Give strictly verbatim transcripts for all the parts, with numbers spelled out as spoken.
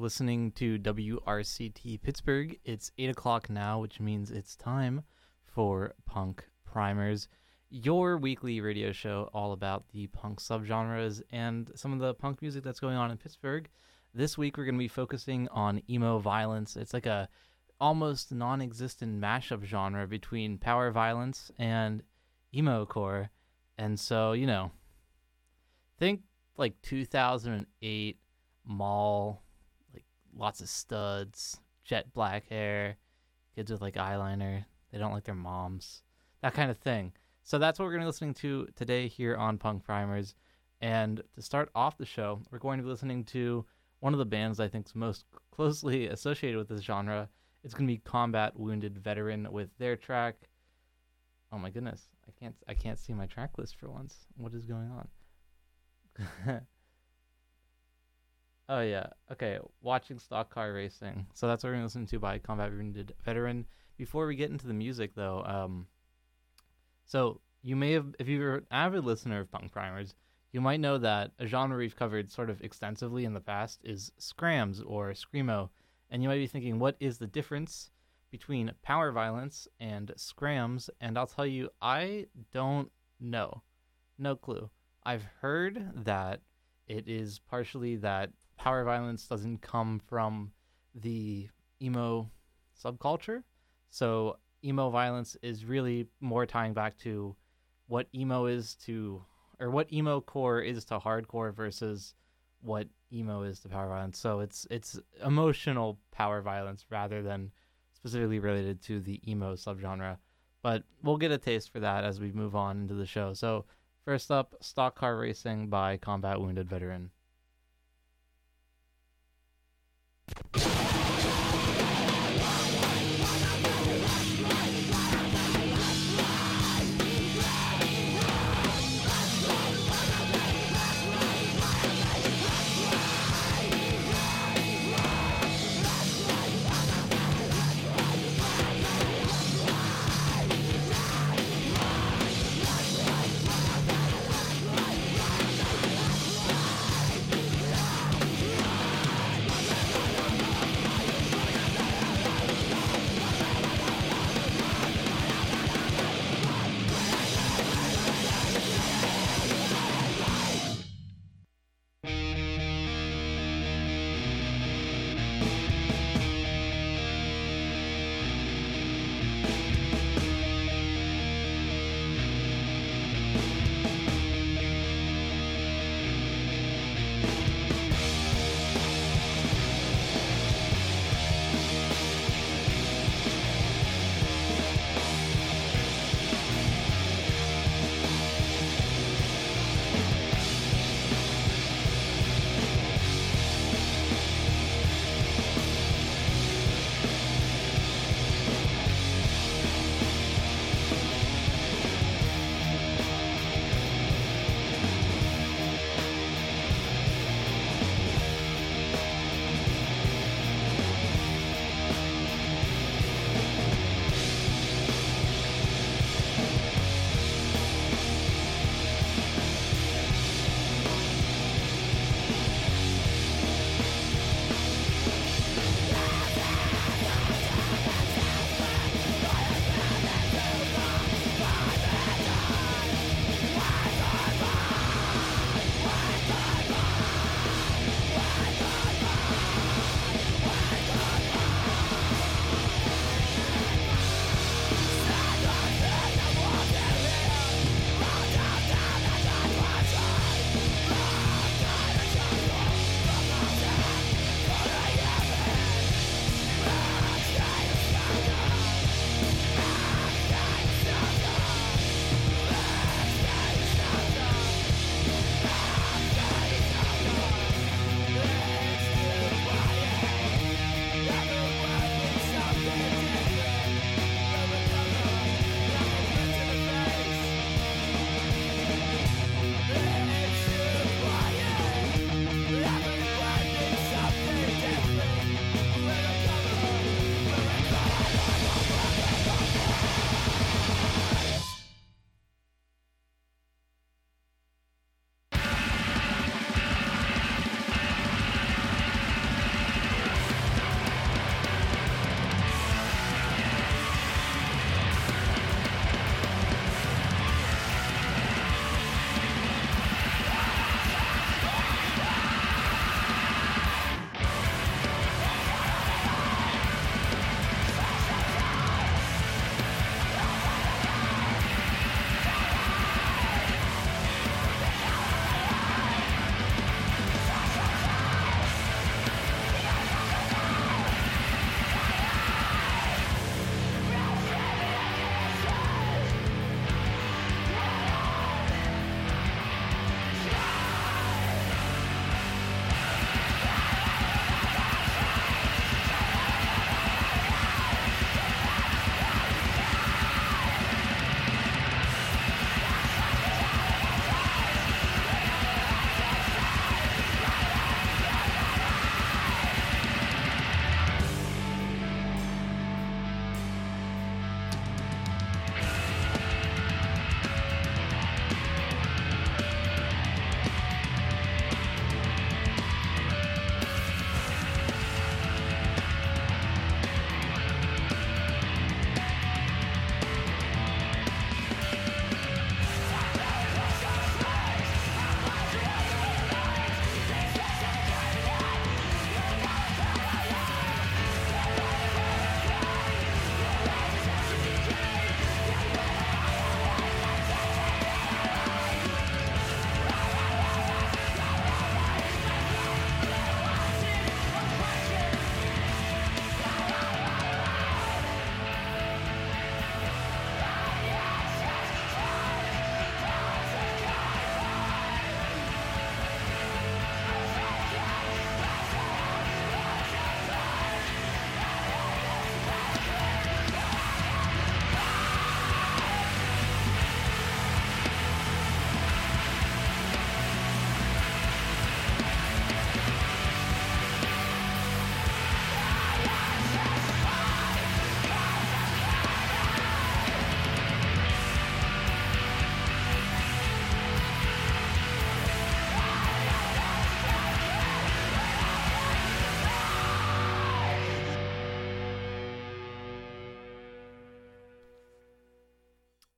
listening to W R C T Pittsburgh. It's eight o'clock now, which means it's time for Punk Primers, your weekly radio show all about the punk subgenres and some of the punk music that's going on in Pittsburgh. This week we're going to be focusing on emo violence. It's like a almost non-existent mashup genre between power violence and emo core. And so, you know, think like two thousand eight mall, like lots of studs, jet black hair, kids with like eyeliner, they don't like their moms, that kind of thing. So that's what we're going to be listening to today here on Punk Primers. And to start off the show, we're going to be listening to one of the bands I think is most closely associated with this genre. It's going to be Combat Wounded Veteran with their track. Oh my goodness, I can't I can't see my track list for once. What is going on? Oh yeah, okay. Watching Stock Car Racing. So that's what we're going to listen to by Combat Wounded Veteran. Before we get into the music, though, um, so you may have, if you're an avid listener of Punk Primers, you might know that a genre we've covered sort of extensively in the past is scrams or screamo. And you might be thinking, what is the difference between power violence and scrams? And I'll tell you, I don't know. No clue. I've heard that it is partially that power violence doesn't come from the emo subculture. So emo violence is really more tying back to what emo is to, or what emo core is to hardcore versus what emo is to power violence. So it's it's emotional power violence rather than specifically related to the emo subgenre. But we'll get a taste for that as we move on into the show. So first up, Stock Car Racing by Combat Wounded Veteran.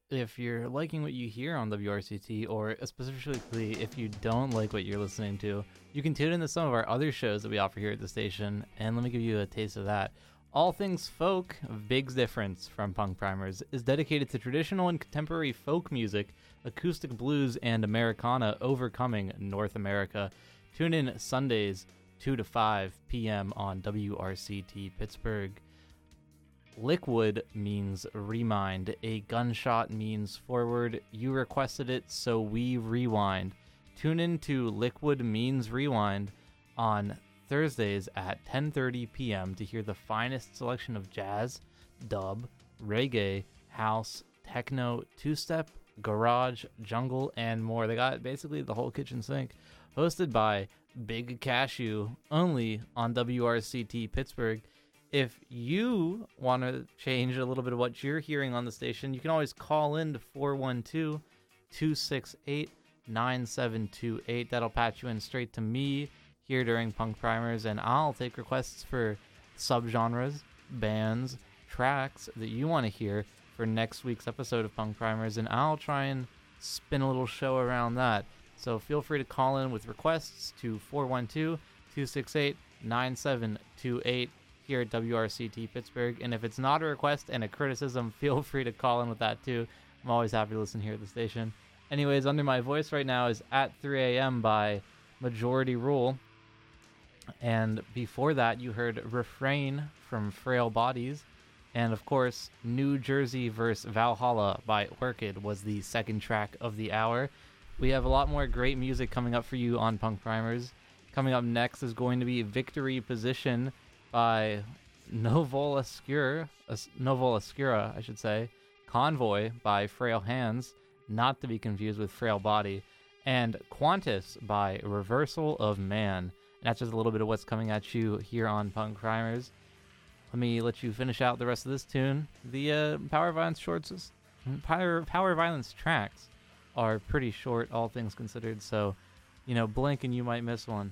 if you're liking what you hear on W R C T, or specifically if you don't like what you're listening to, you can tune into some of our other shows that we offer here at the station, and let me give you a taste of that. All Things Folk, Big Difference from Punk Primers, is dedicated to traditional and contemporary folk music, acoustic blues, and Americana overcoming North America. Tune in Sundays, two to five p.m. on W R C T Pittsburgh. Liquid means remind. A gunshot means forward. You requested it, so we rewind. Tune in to Liquid Means Rewind on Thursdays at ten thirty p.m. to hear the finest selection of jazz, dub, reggae, house, techno, two-step, garage, jungle, and more. They got basically the whole kitchen sink. Hosted by Big Cashew, only on W R C T Pittsburgh. If you want to change a little bit of what you're hearing on the station, you can always call in to four one two, two six eight, nine seven two eight. That'll patch you in straight to me here during Punk Primers, and I'll take requests for subgenres, bands, tracks that you want to hear for next week's episode of Punk Primers, and I'll try and spin a little show around that. So feel free to call in with requests to four one two, two six eight, nine seven two eight. Here at W R C T Pittsburgh, and if it's not a request and a criticism, feel free to call in with that too. I'm always happy to listen here at the station. Anyways, Under My Voice right now is At three a.m. by Majority Rule, and before that you heard Refrain from Frail Bodies, and of course New Jersey versus Valhalla by Orchid was the second track of the hour. We have a lot more great music coming up for you on Punk Primers. Coming up next is going to be Victory Position by Novola Scura, Novola Scura, I should say, Convoy by Frail Hands, not to be confused with Frail Body, and Qantas by Reversal of Man. And that's just a little bit of what's coming at you here on Punk Primers. Let me let you finish out the rest of this tune. The uh, Power Violence shorts, Power, Power Violence tracks are pretty short, all things considered, so, you know, blink and you might miss one.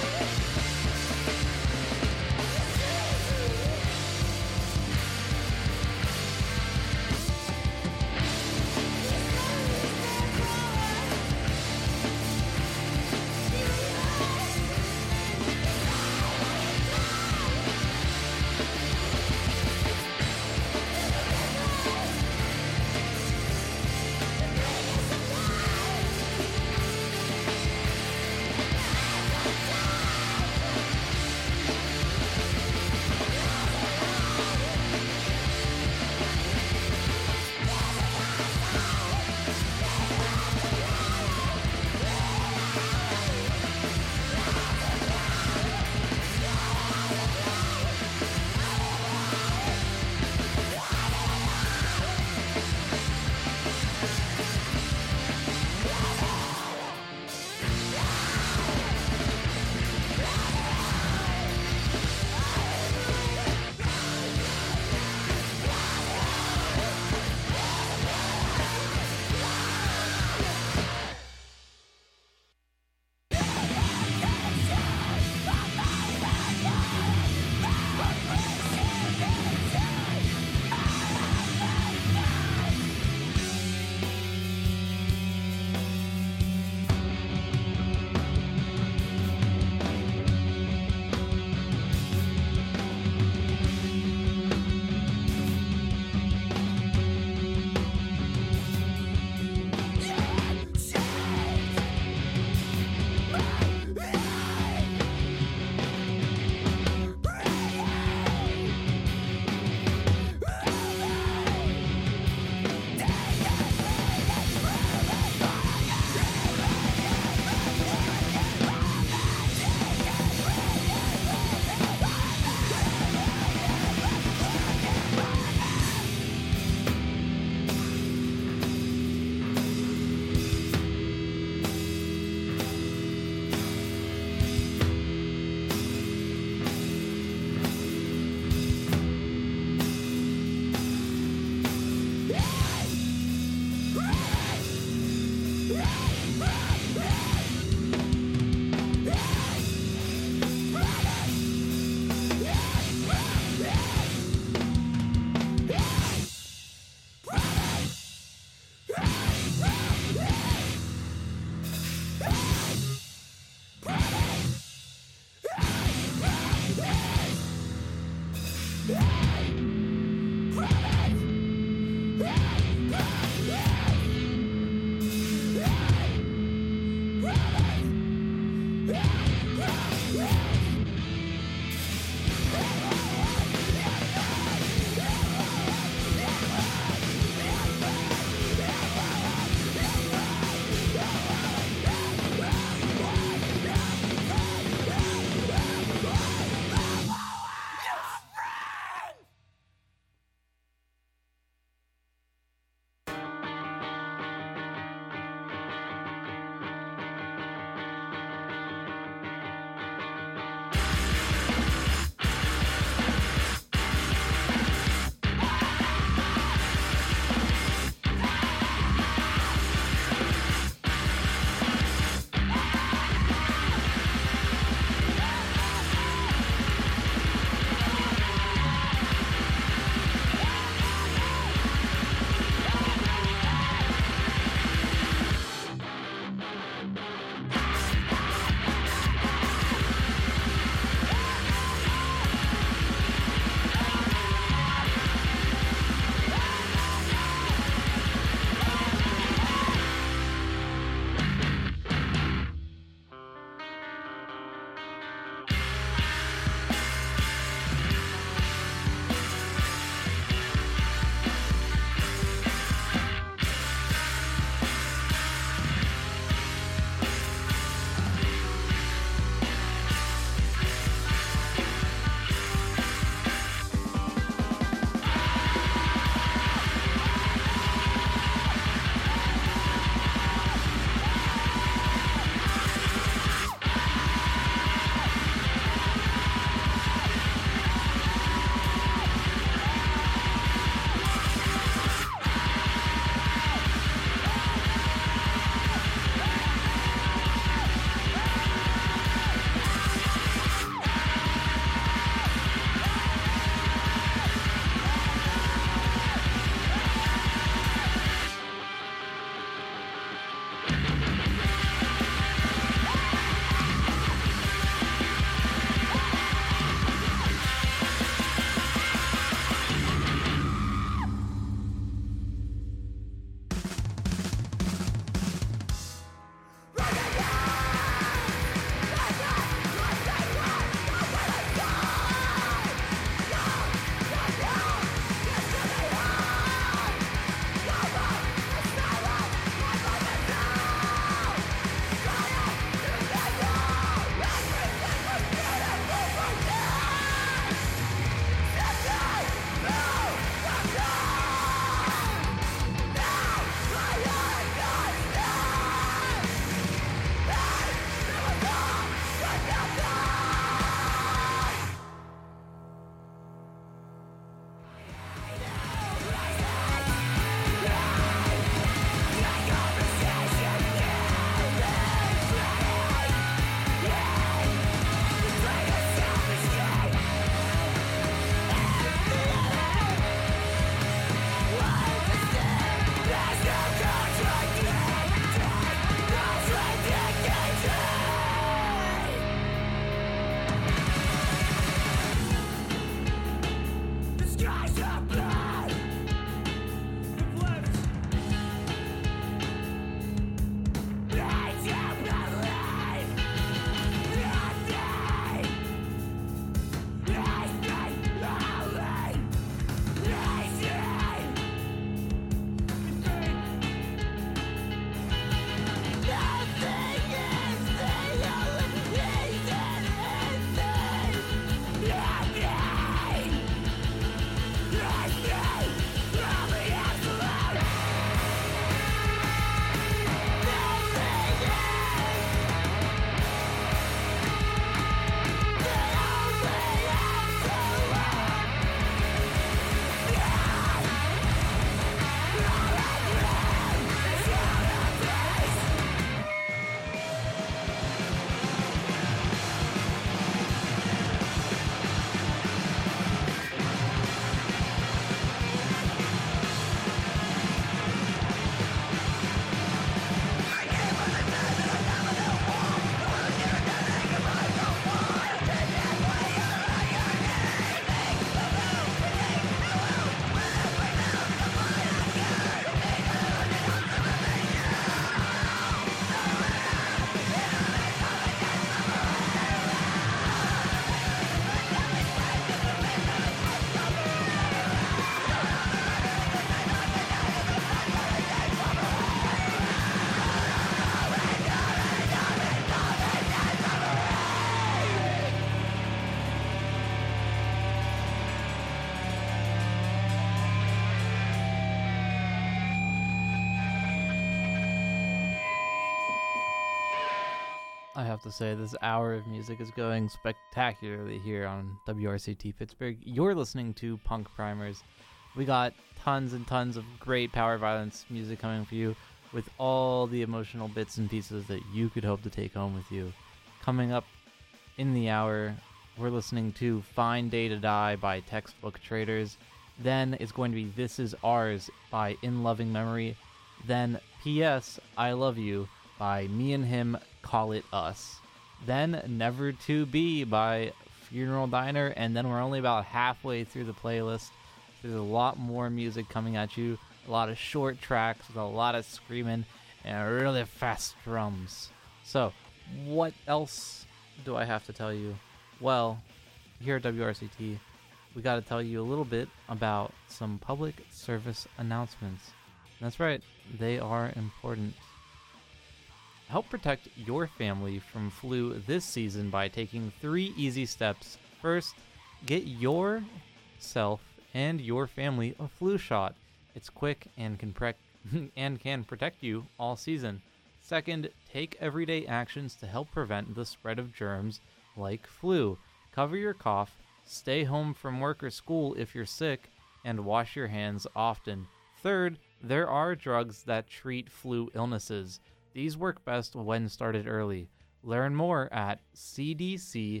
I have to say, this hour of music is going spectacularly here on W R C T Pittsburgh. You're listening to Punk Primers. We got tons and tons of great power violence music coming for you with all the emotional bits and pieces that you could hope to take home with you. Coming up in the hour, we're listening to Fine Day to Die by Textbook Traders. Then it's going to be This Is Ours by In Loving Memory. Then P S I Love You by Me and Him, Call It Us. Then Never To Be by Funeral Diner. And then we're only about halfway through the playlist. There's a lot more music coming at you. A lot of short tracks with a lot of screaming and really fast drums. So, what else do I have to tell you? Well, here at W R C T, we got to tell you a little bit about some public service announcements. That's right, they are important. Help protect your family from flu this season by taking three easy steps. First, get yourself and your family a flu shot. It's quick and can pre- and can protect you all season. Second, take everyday actions to help prevent the spread of germs like flu. Cover your cough, stay home from work or school if you're sick, and wash your hands often. Third, there are drugs that treat flu illnesses. These work best when started early. Learn more at cdc.gov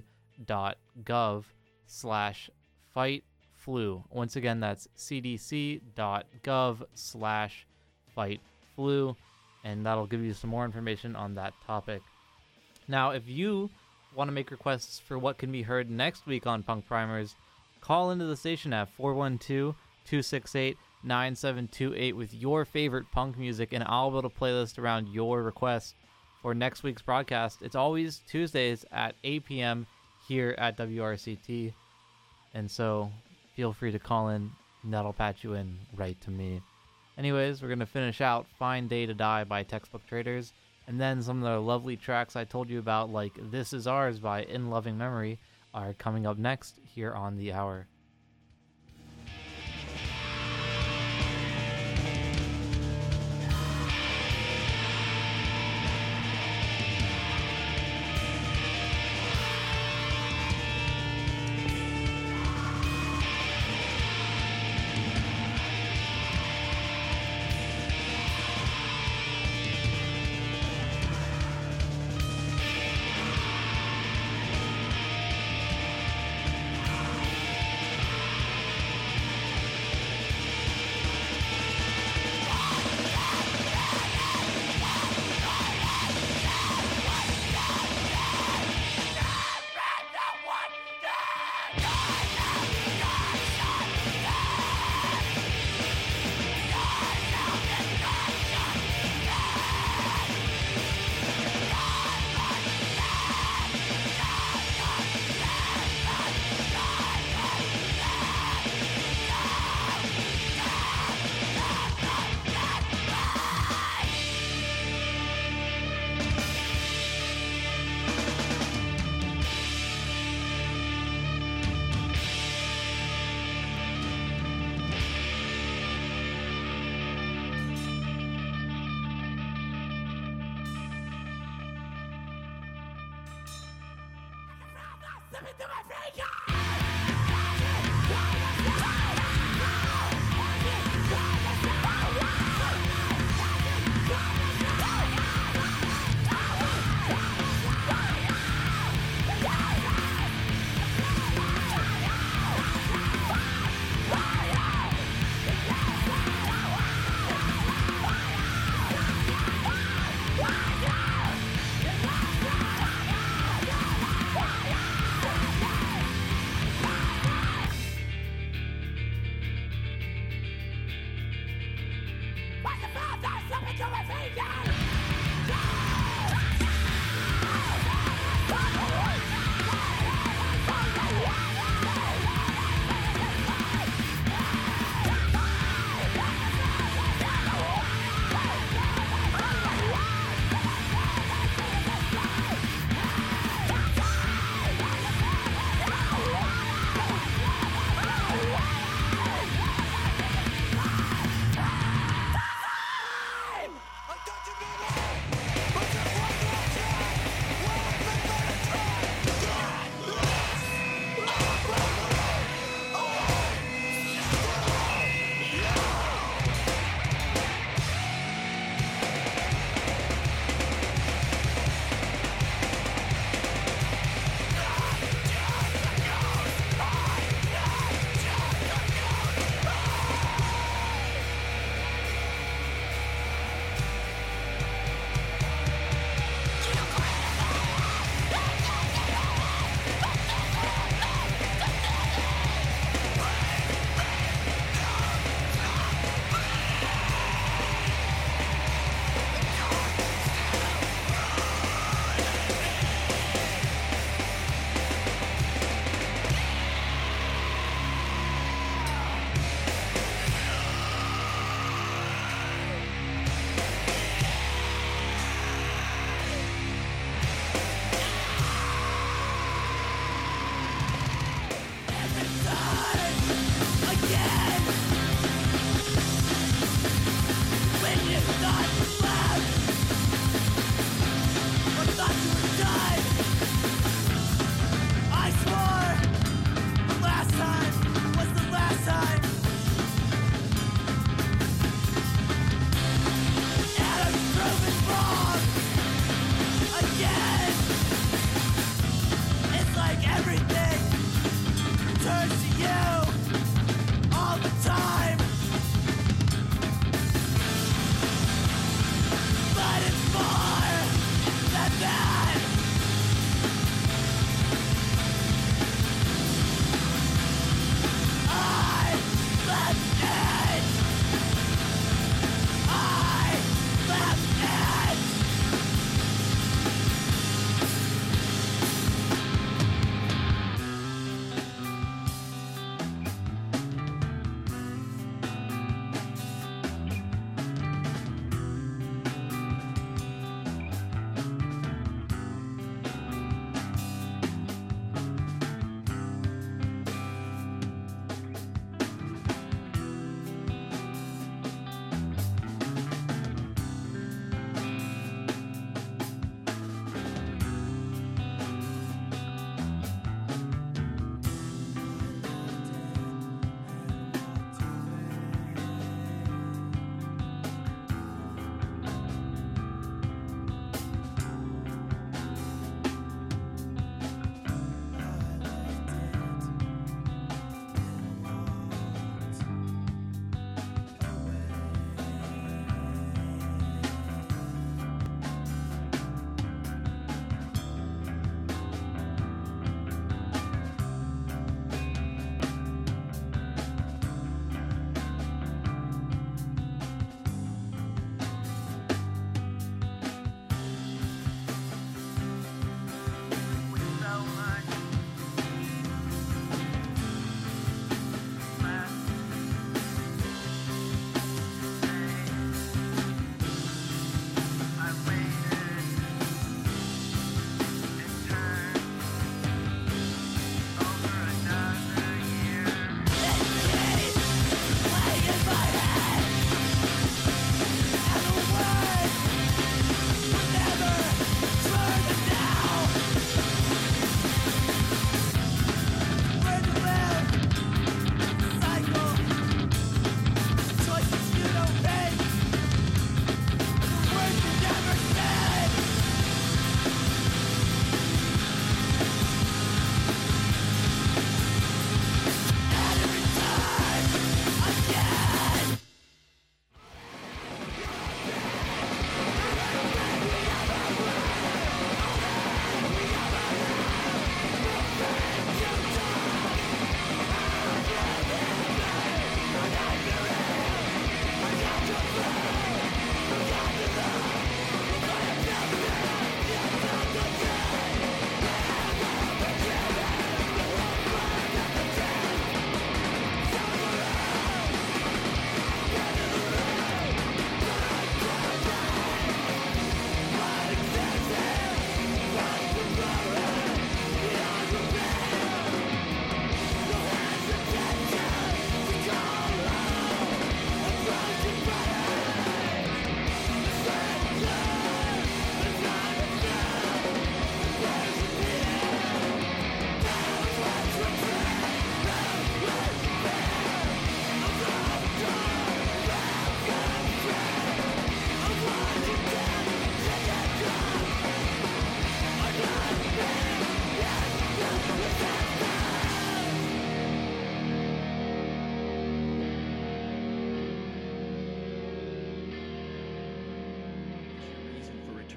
slash fight flu. Once again, that's cdc.gov slash fight flu, and that'll give you some more information on that topic. Now, if you want to make requests for what can be heard next week on Punk Primers, call into the station at four one two, two six eight, nine seven two eight with your favorite punk music, and I'll build a playlist around your request for next week's broadcast. It's always Tuesdays at eight p.m. here at W R C T, and so feel free to call in, and that'll patch you in right to me. Anyways, we're going to finish out Fine Day to Die by Textbook Traders, and then some of the lovely tracks I told you about, like This Is Ours by In Loving Memory, are coming up next here on The Hour.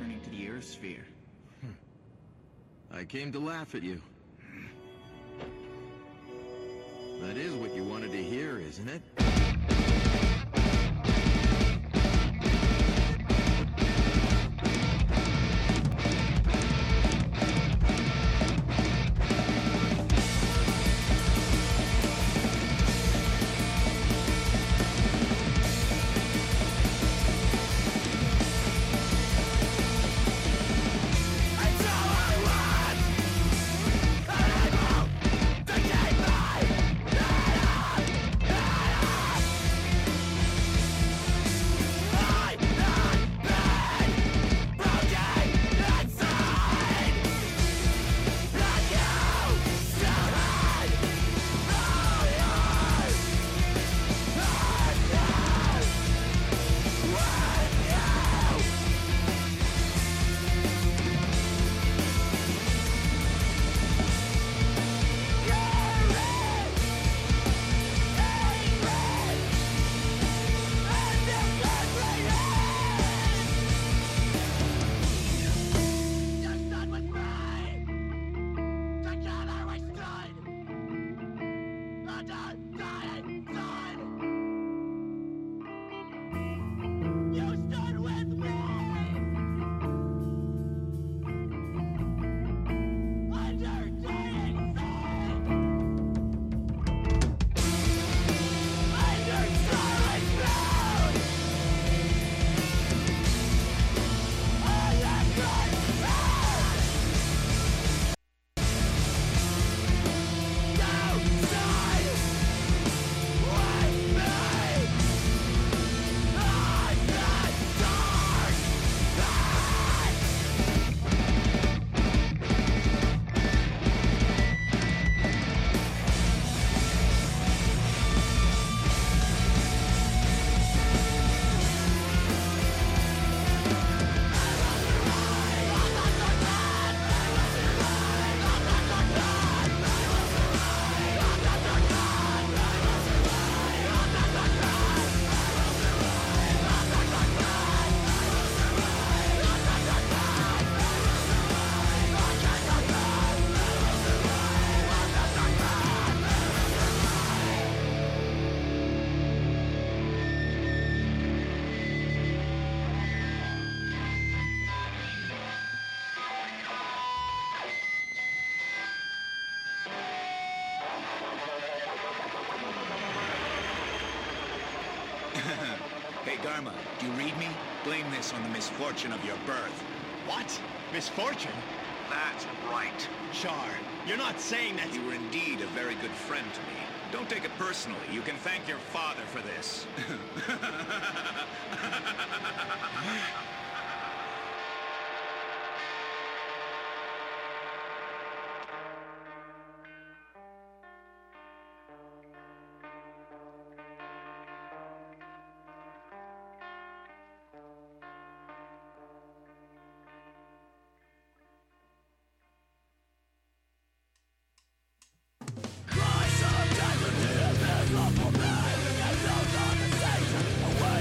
returning to the Earth sphere. I came to laugh at you. That is what you wanted to hear, isn't it? Hey, Dharma, do you read me? Blame this on the misfortune of your birth. What? Misfortune? That's right. Char, you're not saying that... You were indeed a very good friend to me. Don't take it personally. You can thank your father for this. Away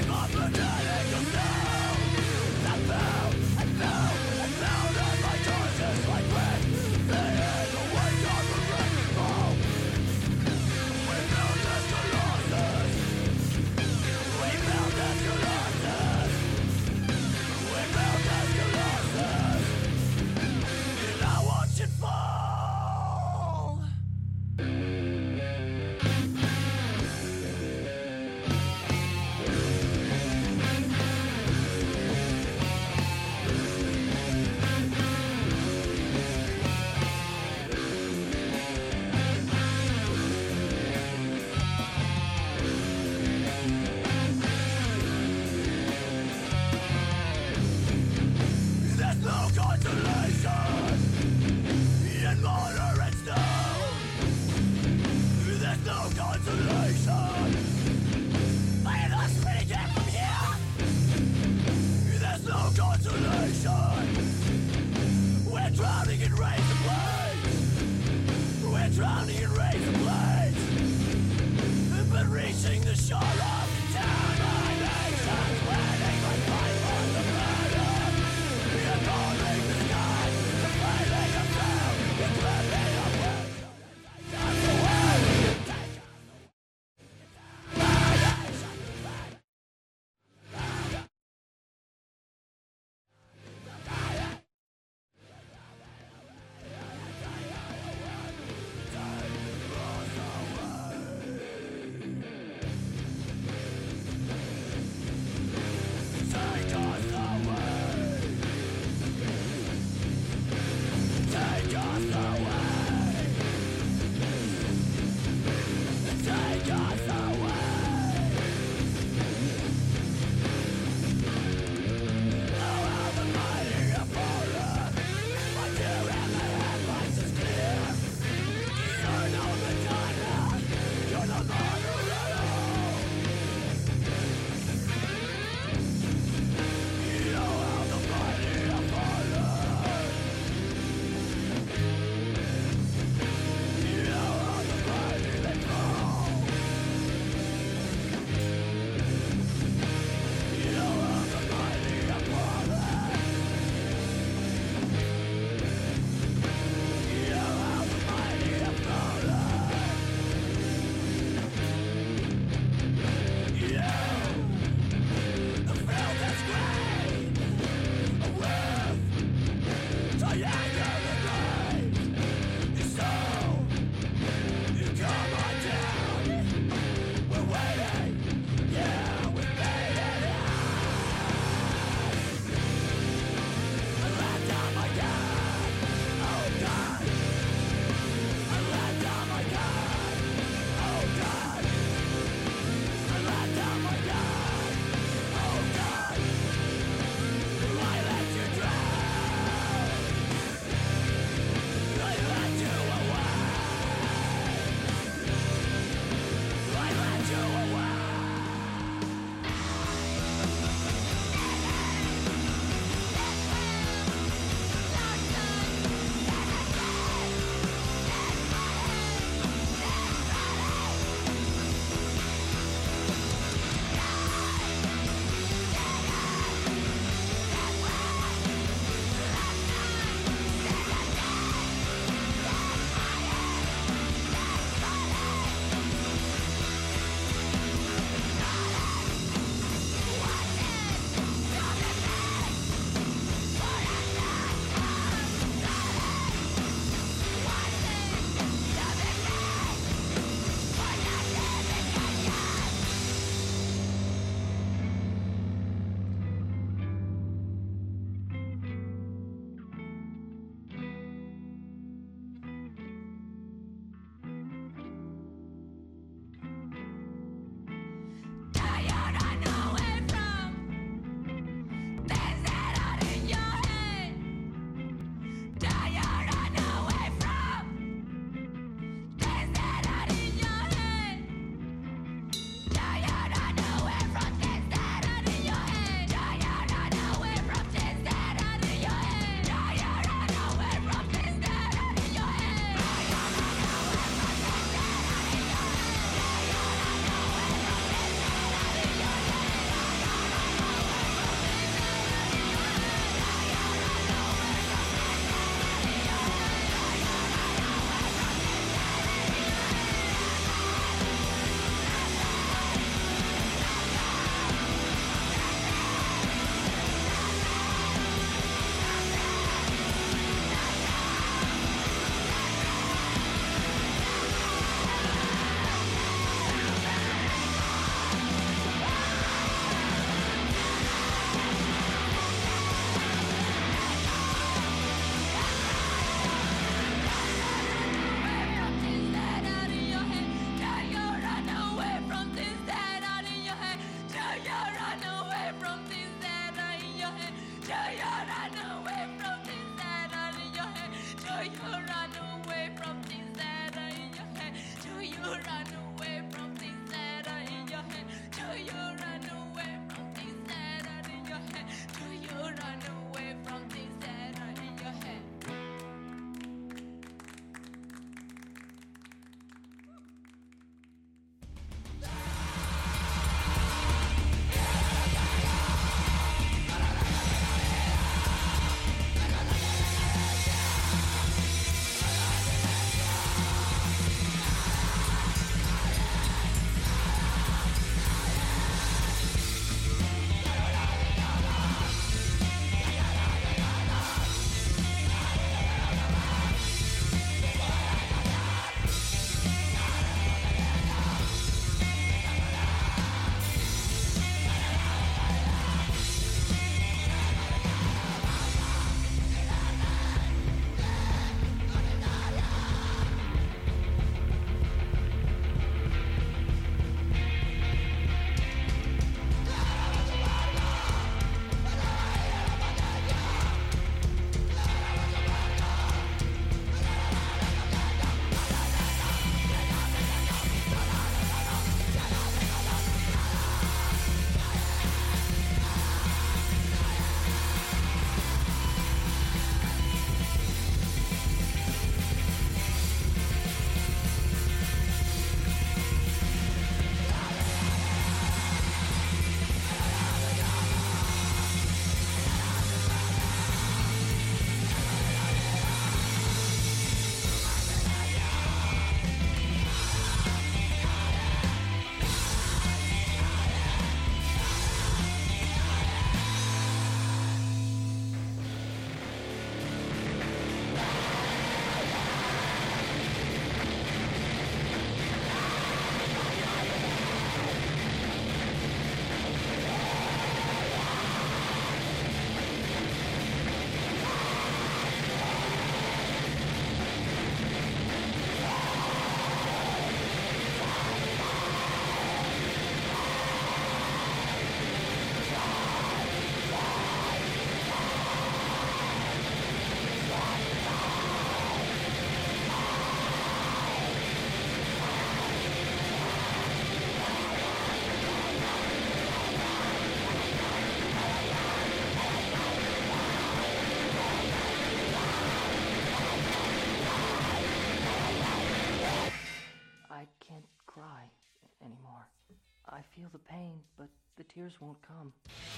pain, but the tears won't come.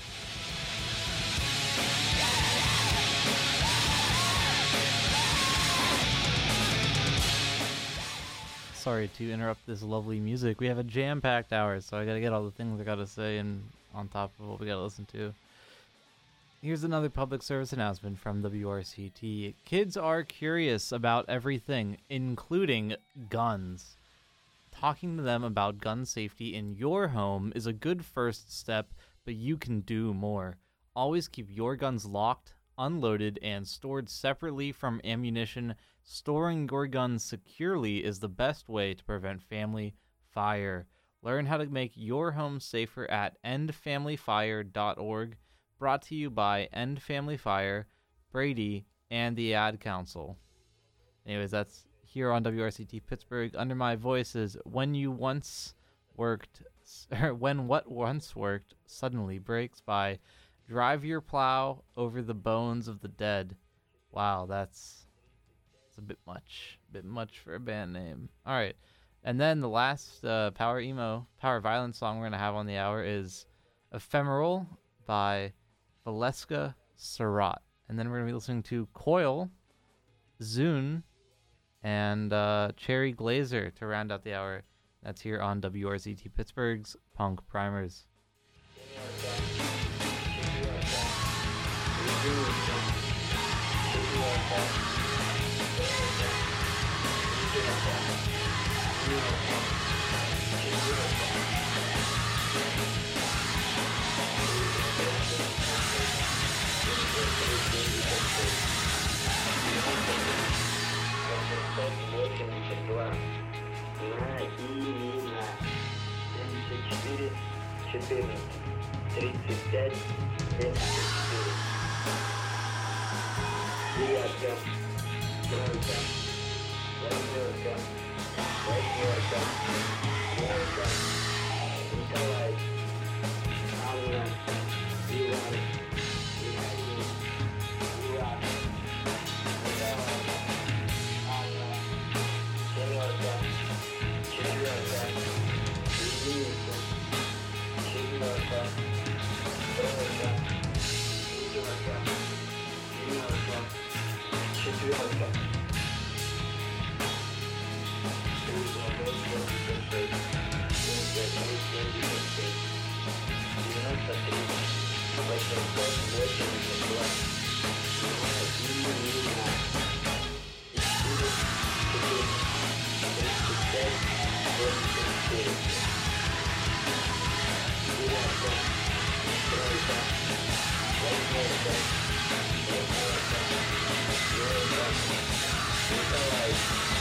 Sorry to interrupt this lovely music. We have a jam-packed hour, so I gotta get all the things I gotta say and on top of what we gotta listen to. Here's another public service announcement from W R C T. Kids are curious about everything, including guns. Talking to them about gun safety in your home is a good first step, but you can do more. Always keep your guns locked, unloaded, and stored separately from ammunition. Storing your guns securely is the best way to prevent family fire. Learn how to make your home safer at end family fire dot org. Brought to you by End Family Fire, Brady, and the Ad Council. Anyways, that's here on W R C T Pittsburgh. Under my voice is When You Once Worked, or When What Once Worked Suddenly Breaks by Drive Your Plow Over the Bones of the Dead. Wow, that's... It's a bit much, a bit much for a band name. All right, and then the last uh, power emo, power violence song we're gonna have on the hour is "Ephemeral" by Valeska Surratt, and then we're gonna be listening to Coil, Zune, and uh, Cherry Glazer to round out the hour. That's here on W R Z T Pittsburgh's Punk Primers. тридцать пять семьдесят четыре. Девятка, тройка, восьмерка, восьмерка, тройка, Николай, Анна, Иван, Михаил, Иван, Николай, Анна, семерка, четверка, единица, четверка, тройка, пятерка, семерка, четверка. девяносто три, восемьсот восемьдесят два, тридцать пять, восемьдесят четыре. Девятка, тройка, восьмерка, восьмерка, тройка, Николай,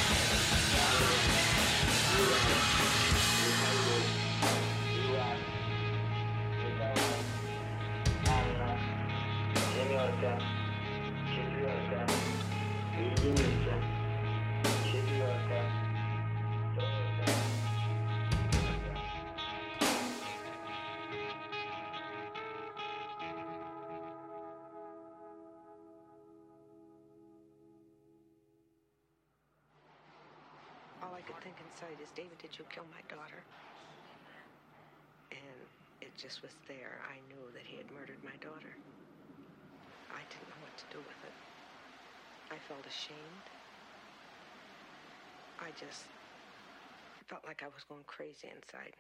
Иван, Михаил, Иван, Николай, Анна, семерка, четверка, единица, четверка, тройка. All I could think inside is, David, did you kill my daughter? And it just was there. I knew that he had murdered my daughter. I didn't know what to do with it. I felt ashamed. I just felt like I was going crazy inside.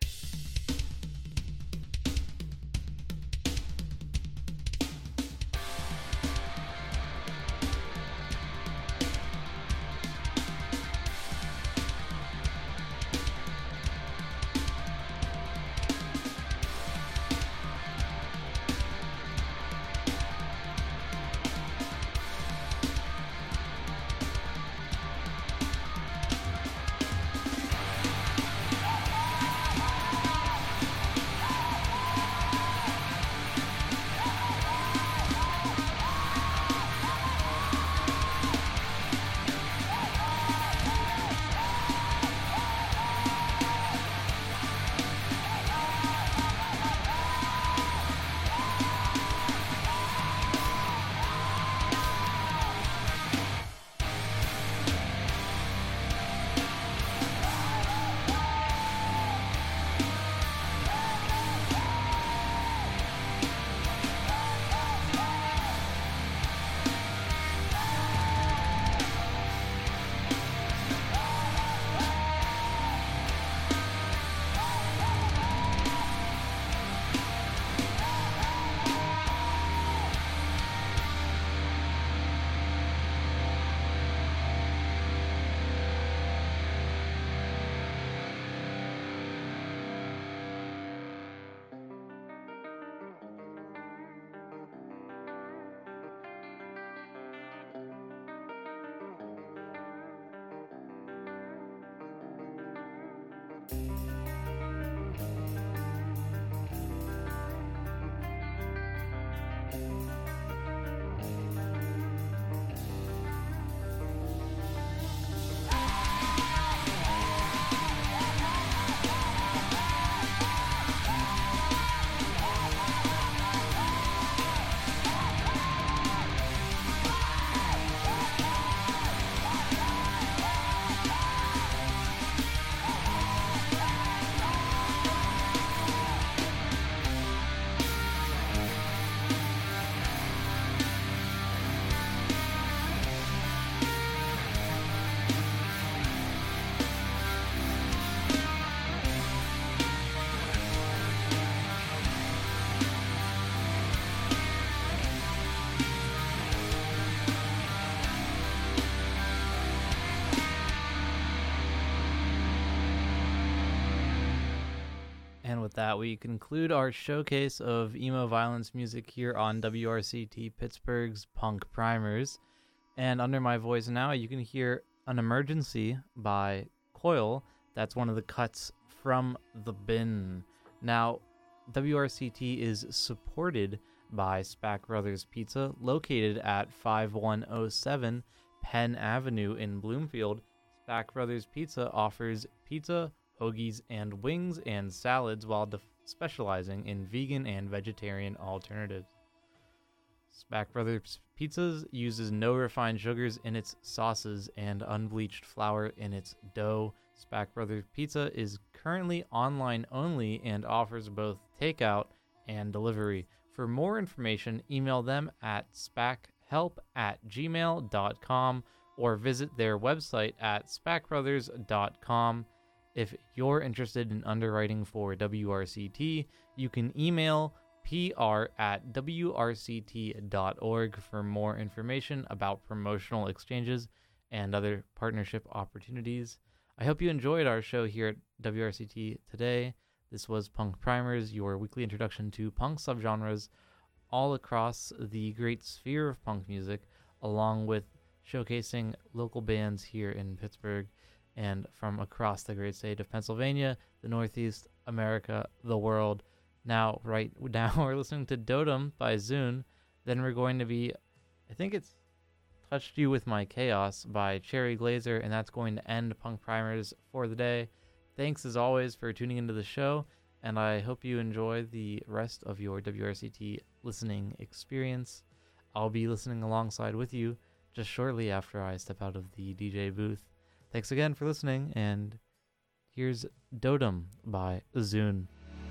with that, we conclude our showcase of emo violence music here on W R C T Pittsburgh's Punk Primers. And under my voice now, you can hear An Emergency by Coil. That's one of the cuts from The Bin. Now, W R C T is supported by Spack Brothers Pizza, located at five one oh seven Penn Avenue in Bloomfield. Spack Brothers Pizza offers pizza, hoagies, and wings and salads while def- specializing in vegan and vegetarian alternatives. Spack Brothers Pizzas uses no refined sugars in its sauces and unbleached flour in its dough. Spack Brothers Pizza is currently online only and offers both takeout and delivery. For more information, email them at spackhelp at gmail dot com or visit their website at spack brothers dot com. If you're interested in underwriting for W R C T, you can email pr at w r c t dot org for more information about promotional exchanges and other partnership opportunities. I hope you enjoyed our show here at W R C T today. This was Punk Primers, your weekly introduction to punk subgenres all across the great sphere of punk music, along with showcasing local bands here in Pittsburgh and from across the great state of Pennsylvania, the Northeast, America, the world. Now, right now, we're listening to Dotem by Zune. Then we're going to be, I think it's Touched You With My Chaos by Cherry Glazer, and that's going to end Punk Primers for the day. Thanks, as always, for tuning into the show, and I hope you enjoy the rest of your W R C T listening experience. I'll be listening alongside with you just shortly after I step out of the D J booth. Thanks again for listening, and here's Dotem by Zune.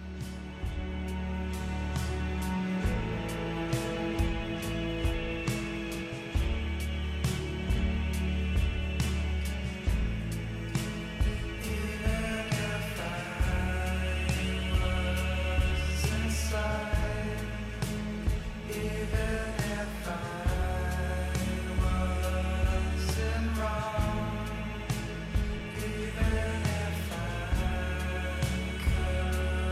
Wrong. Even if I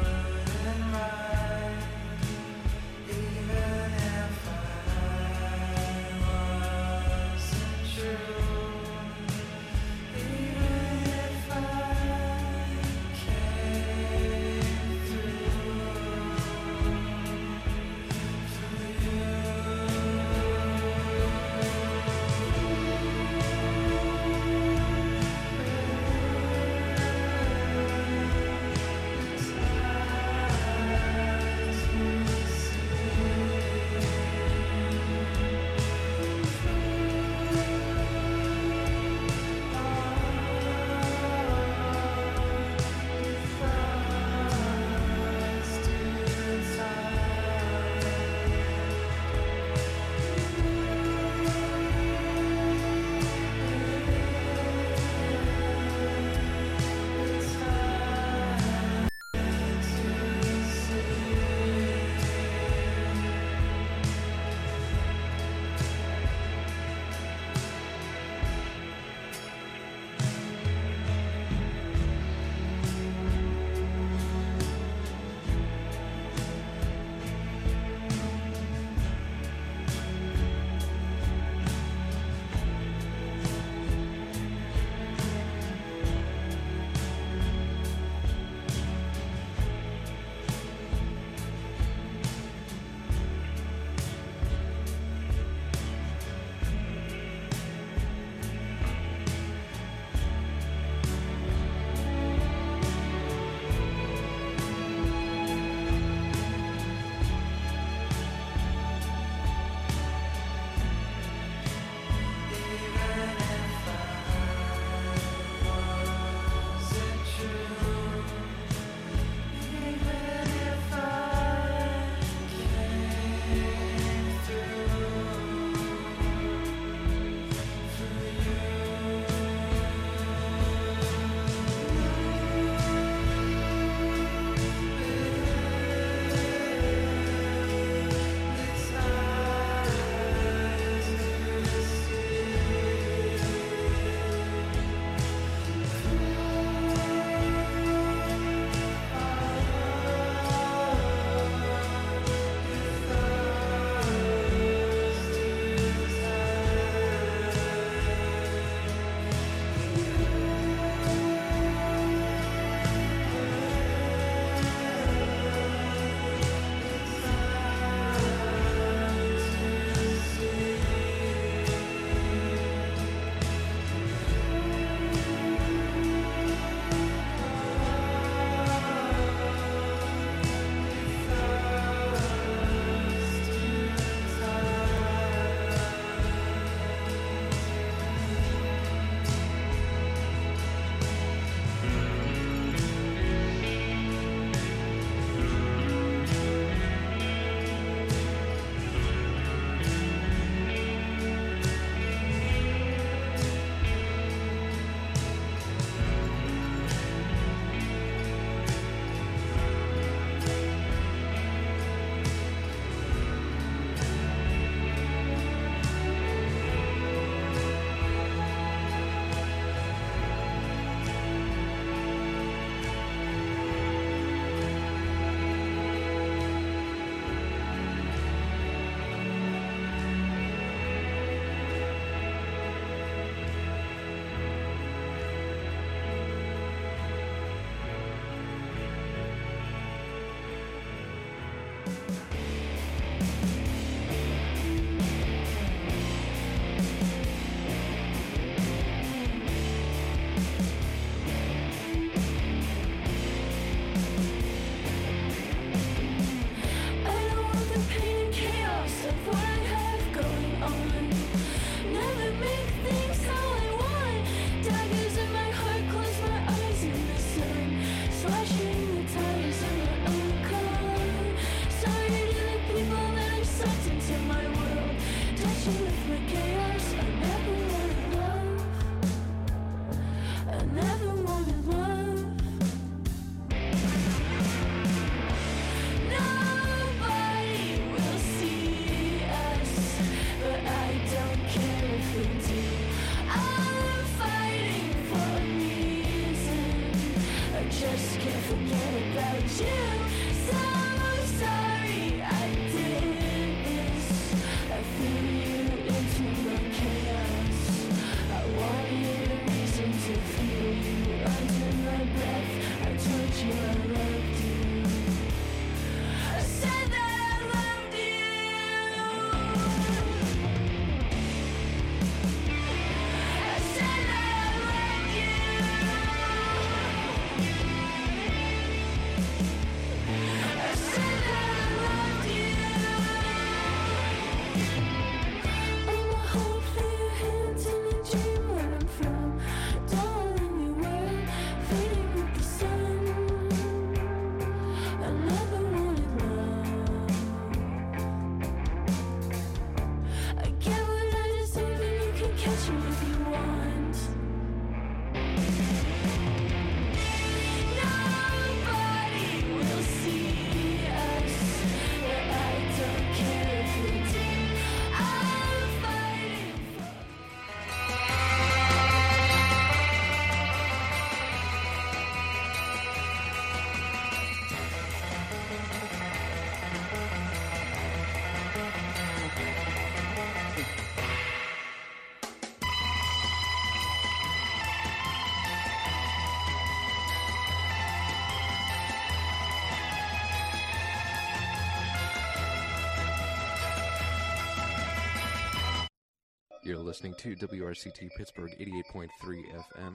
just can't forget about you. So sorry I did this. I threw you into my chaos. I wanted a reason to feel you under my breath. I told you I loved you. I said that I loved you. I said that I loved you. I said that I loved you. Oh, my heart for your hands in a dream where I'm from. Darling, you were fading with the sun. I never wanted love. I get what I deserve and you can catch me if you want. Nobody will see us, but I don't care if you do. I'm fighting for. You're listening to W R C T Pittsburgh eighty-eight point three F M.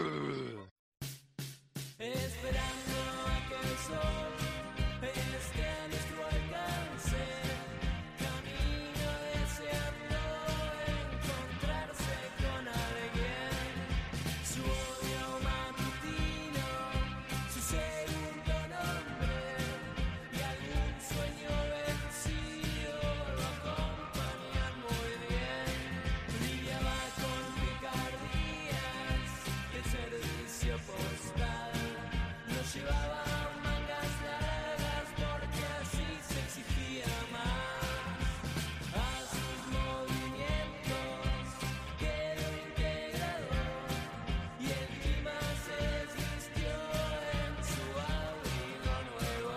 Esperando a que el sol esté a nuestro alcance, camino deseando encontrarse con alguien. Su odio matutino, su segundo nombre y algún sueño vencido lo acompañan muy bien. Brillaba con picardías el servicio postal. Nos llevaba mangas largas porque así se exigía más. A sus movimientos quedó integrado y el clima se desvistió en su abrigo nuevo.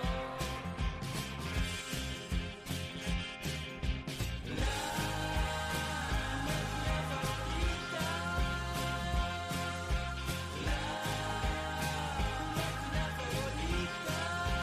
La máquina favorita, la máquina favorita.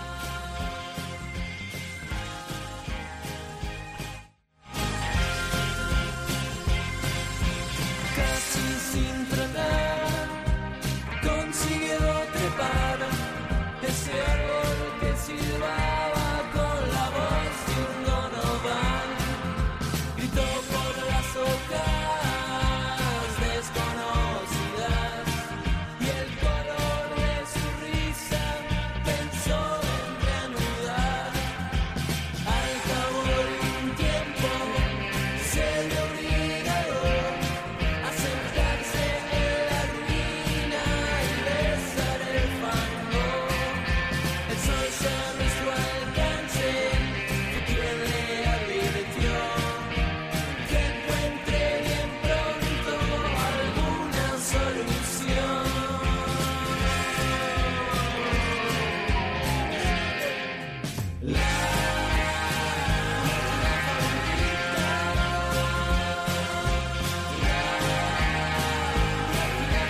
Casi sin tratar, consiguió trepar ese árbol que silbaba con la voz de un Donovan. Gritó por las hojas desconocidas y el color de su risa pensó en reanudar. Al cabo de un tiempo se le obligó a sentarse en la ruina y besar el fango. El sol se a nuestro alcance, fue quien le advirtió que encuentre bien pronto alguna solución. La máquina favorita, la máquina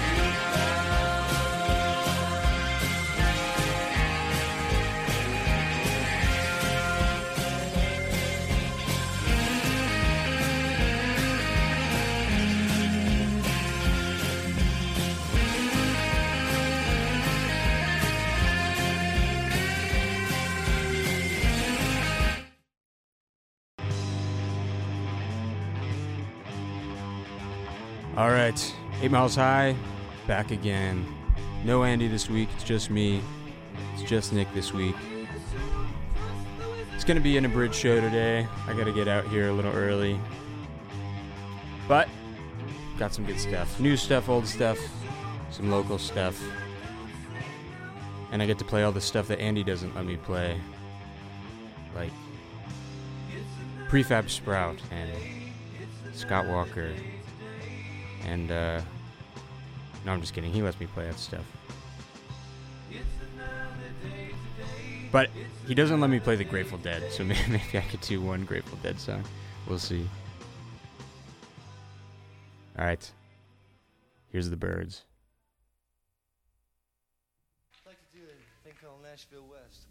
All right, Eight Miles High, back again. No Andy this week, it's just me. It's just Nick this week. It's going to be an abridged show today. I got to get out here a little early. But, got some good stuff. New stuff, old stuff, some local stuff. And I get to play all the stuff that Andy doesn't let me play. Like Prefab Sprout and Scott Walker. And, uh, no, I'm just kidding. He lets me play that stuff. But he doesn't let me play the Grateful Dead, so maybe, maybe I could do one Grateful Dead song. We'll see. All right. Here's the Birds. I'd like to do a thing called Nashville West.